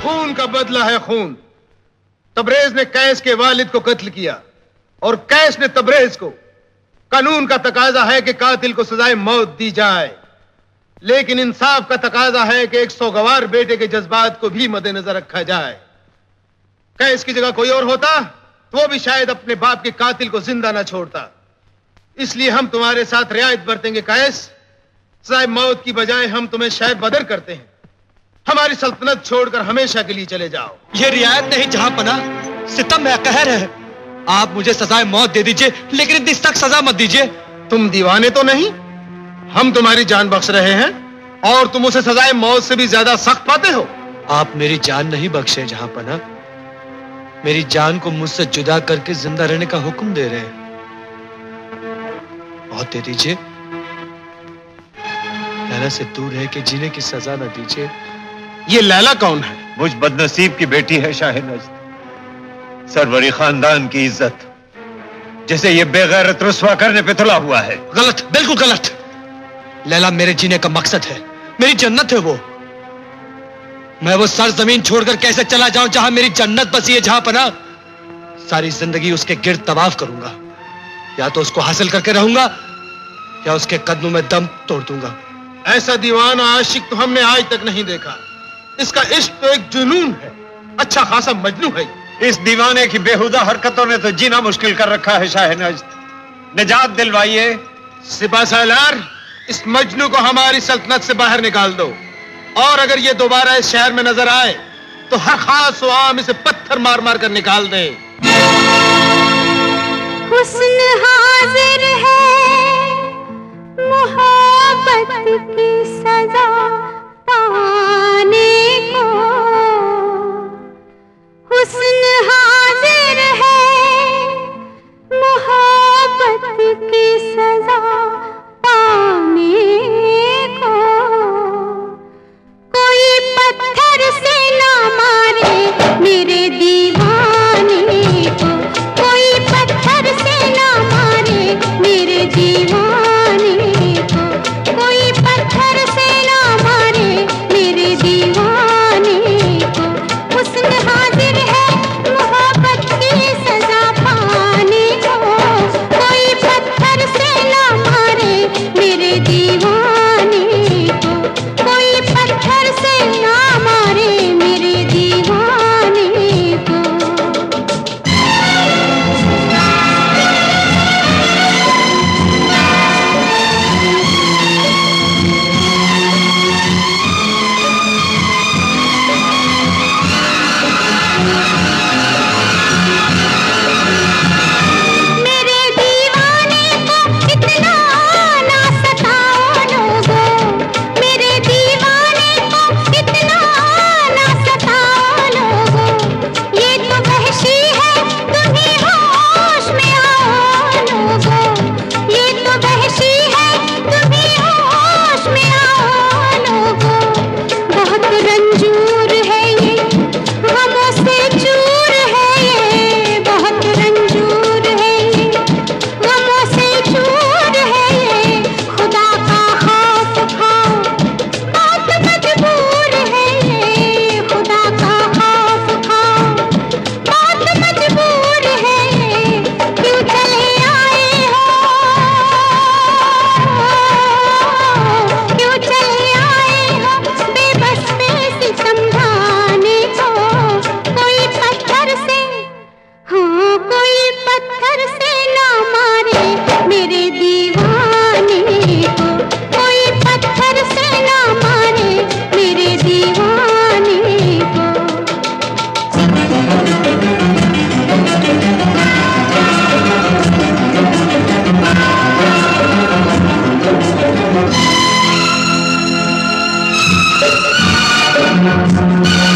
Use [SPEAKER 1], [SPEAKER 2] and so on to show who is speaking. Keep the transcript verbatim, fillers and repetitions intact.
[SPEAKER 1] खून का बदला है खून। तबरेज ने कैस के वालिद को कत्ल किया और कैस ने तबरेज को। कानून का तकाजा है कि कातिल को सजाए मौत दी जाए, लेकिन इंसाफ का तकाजा है कि एक सौगवार बेटे के जज्बात को भी मद्देनजर रखा जाए। कैस की जगह कोई और होता तो वो भी शायद अपने बाप के कातिल को जिंदा ना छोड़ता। इसलिए हम तुम्हारे साथ रियायत बरतेंगे कैस। सजाए मौत की बजाय हम तुम्हें शायद बदर करते हैं। हमारी सल्तनत छोड़कर हमेशा के लिए चले जाओ।
[SPEAKER 2] ये रियायत नहीं जहां पना, सितम है, कहर है। आप मुझे सजाए मौत दे दीजिए, लेकिन इतनी सख्त सजा मत दीजिए।
[SPEAKER 1] तुम दीवाने तो नहीं? हम तुम्हारी जान बख्श रहे हैं और तुम उसे सजाए मौत से भी ज्यादा सख्त पाते हो।
[SPEAKER 2] आप मेरी जान नहीं बख्शे जहां पना, मेरी जान को मुझसे जुदा करके जिंदा रहने का हुक्म दे रहे हैं। मौत दे दीजिए, लैला से दूर है कि जीने की सजा न दीजिए।
[SPEAKER 1] ये लैला कौन है?
[SPEAKER 3] मुझ बदनसीब की बेटी है शाह नज़्द, सरवरी खानदान की इज्जत, जिसे ये बेगैरत रुस्वा करने पे तुला हुआ है।
[SPEAKER 2] गलत, बिल्कुल गलत। लैला मेरे जीने का मकसद है, मेरी जन्नत है वो। मैं वो सर जमीन छोड़कर कैसे चला जाऊं जहां मेरी जन्नत बसी है जहां पना। सारी जिंदगी उसके गिर्द तवाफ करूंगा, या तो उसको हासिल करके रहूंगा या उसके कदमों में दम तोड़ दूंगा।
[SPEAKER 1] ऐसा दीवाना आशिक तो हमने आज तक नहीं देखा। इसका इश्क तो एक जुनून है, अच्छा खासा मजनू है।
[SPEAKER 3] इस दीवाने की बेहुदा हरकतों ने तो जीना मुश्किल कर रखा है शाह नज़्द। निजात दिलवाइए।
[SPEAKER 1] सिपा सालार, इस मजनू को हमारी सल्तनत से बाहर निकाल दो, और अगर ये दोबारा इस शहर में नजर आए तो हर खास व आम इसे पत्थर मार मार कर निकाल दे।
[SPEAKER 4] हुस्न हाजिर है, मोहब्बत की सजा पाने को। हुस्न हाजिर है, मोहब्बत की सजा पाने को। कोई पत्थर से ना मारे मेरे दीवाने को। कोई पत्थर से ना मारे मेरे दीवाने को। कोई पत्थर से ना मारे मेरे दीवाने को। हुस्न हाजिर है, मोहब्बत की सजा पाने को। कोई पत्थर से ना मारे मेरे दीवाने को। कोई पत्थर से ना मारे मेरे दीवाने को। मेरे दीवाने को इतना ना सताओ लोगों। मेरे दीवाने को इतना ना सताओ लोगों। ये तो वहशी है, तुम ही होश में आओ लोगों। ये तो वहशी है, तुम ही होश में आओ लोगों। बहुत रंजूर है ये, गमों से चूर है ये। बहुत रंजूर है ये, गमों से चूर है ये। खुदा का खौफ खाओ, बहुत मजबूर है ये। खुदा का खौफ खाओ, बहुत मजबूर है ये। क्यों चले आए हो, क्यों चले आए हो बेबस में सितम ढाने को। कोई पत्थर से, हाँ कोई पत्थर से ना मारे मेरे दीवाने को। कोई पत्थर से ना मारे मेरे दीवाने को।
[SPEAKER 5] Thank you.